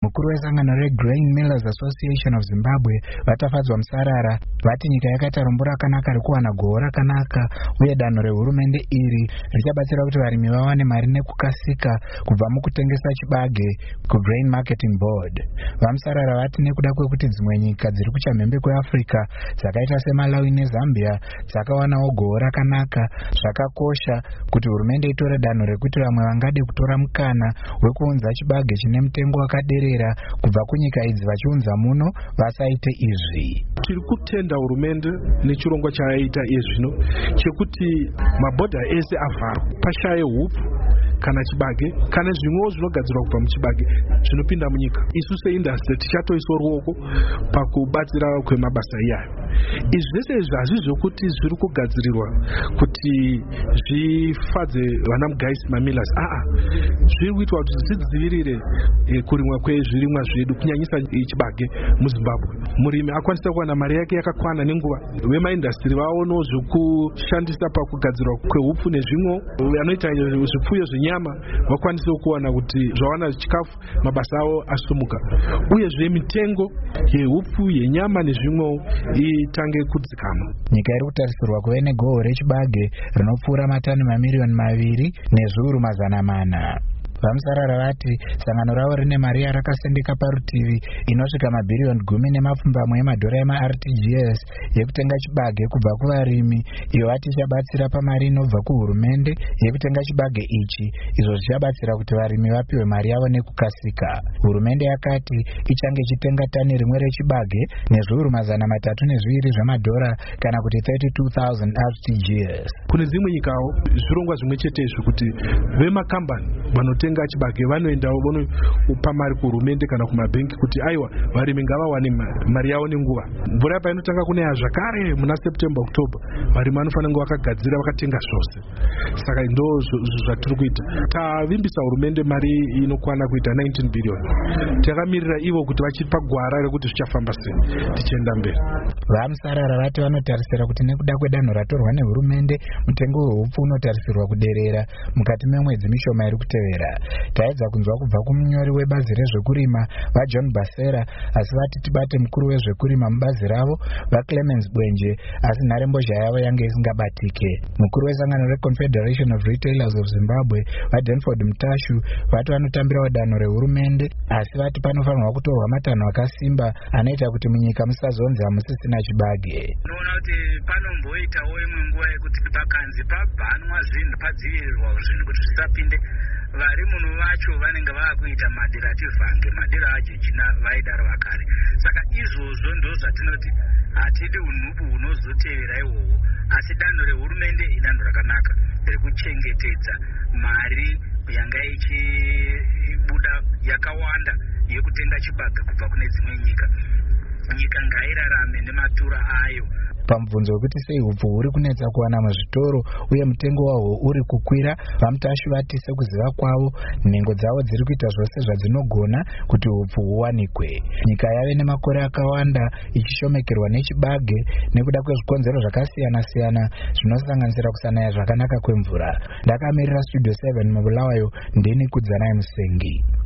Mukuru wesangano reGrain Millers Association of Zimbabwe vatafadzwa musarara, vati nyika yakataura rakanaka rekuwana gohwo rakanaka uye danho rehurumende iri richabatsira kuti varimi vawane mari nekukasika kubva mukutengesa chibage kuGrain Marketing Board. Vamusarara vati nekuda kwekuti dzimwe nyika dziri kuchamhembe kweAfrica dzakaita seMalawi neZambia dzakawanawo gohwo rakanaka, zvakakosha kuti hurumende itore danho rekuti vamwe vangade kutora mukana wekuunza chibage chine mutengo wakaderera kubva kunyika idzi vachiunza muno vasaite izvi. Tiri kutenda hurumende nechirongwa chayaita izvino chekuti mabhodha ese avharwa pashaye hupu kana chibage kana zvimwewo zvinogadzirwa kubva muchibage zvinopinda munyika. Isu seindastry tichatoisa ruoko pakubatsira kwemabasa iyayo. Izvi zvese hazvizvo kuti zviri kugadzirirwa kuti zvifadze vana mugaisi mamillers. Zviri kuitwa kuti zvidzivirire kurimwa kwezvirimwa zvedu kunyanyisa chibage muZimbabwe. Murimi akwanisa kuwana mari yake yakakwana nenguva. Vemaindastry vaonawo zvekushandisa pakugadzirwa kwehupfu nezvimwewo. Vanoita zvipfuyo zvenyama vakwanise kuwana kuti zvawana chikafu mabasa avo asumuka. Uyezve mitengo yehupfu yenyama nezvimwewo itange kudzikama. Nyika iri kutarisirwa kuve negohwo rechibage rinopfuura matani mamiliyoni 2 nezviuru 400. Vamusarara vati sangano ravo rine mari yarakasendeka parutivi inosvika mabhiriyoni 10 emadhora emaRTGS yekutenga chibage kubva kuvarimi, iyo vati ichabatsira pamari inobva kuhurumende yekutenga chibage ichi, izvo zvichabatsira kuti varimi vapiwe mari yavo nekukasika. Hurumende yakati ichange ichitenga tani rimwe rechibage nezviuru 302 zvemadhora kana kuti 32,000 RTGS. Kune dzimwe nyikawo zvirongwa zvimwe chetezvo kuti vemakambani vanotenga chibage vanoendawo vonopa mari kuhurumende kana kumabhenki kuti aiwa varimi ngavawane mari yavo nenguva. Mvura painotanga kunaya zvakare muna September October varimi vanofanira kunge vakagadzira vakatenga zvose. Saka ndo zvatiri kuita. Tavimbisa hurumende mari inokwana kuita 19 billion. Takamirira ivo kuti vachipa gwara rekuti zvichafamba sei tichienda mberi. Vamusarara vati vanotarisira kuti nekuda kwedanho ratorwa nehurumende mutengo wehupfu unotarisirwa kuderera mukati memwedzi mishoma iri kutevera. Taedza kunzwa kubva kumunyori webazi rezvekurima vaJohn Basera, asi vati tibate mukuru wezvekurima mubazi ravo vaClemens Bwenje, asi nharembozha yavo yange isingabatike. Mukuru wesangano reConfederation of Retailers of Zimbabwe vaDenford Mutashu vati vanotambirawo danho rehurumende, asi vati panofanirwa kutorwa matanho akasimba anoita kuti munyika musazonzi hamusisina chibage. Unoona kuti panomboitawo imwe nguva yekuti pakanzi pabhanwa zvinhu padzivirirwa zvinhu kuti zvisapinde vari munhu vacho vanenge vakuita madira tivhange madira ajejina vaidaro vakare. Saka izvozvo ndo zvatinoti hatidi unhubu hunozotevera ihwohwo, asi danho rehurumende idanho rakanaka rekuchengetedza mari yanga ichibuda yakawanda yekutenga chibage kubva kune dzimwe nyika. Nyika ngairarame nematura ayo. Pamubvunzo wekuti sei hupfu huri kunetsa kuwana muzvitoro uye mutengo wahwo uri kukwira, vaMutashu vati sekuziva kwavo nhengo dzavo dziri kuita zvose zvadzinogona kuti hupfu huwanikwe. Nyika yave nemakore akawanda ichishomekerwa nechibage nekuda kwezvikonzero zvakasiyana-siyana zvinosanganisira kusanaya zvakanaka kwemvura. Ndakamirira Studio 7 muBulawayo, ndini Kudzanai Musengi.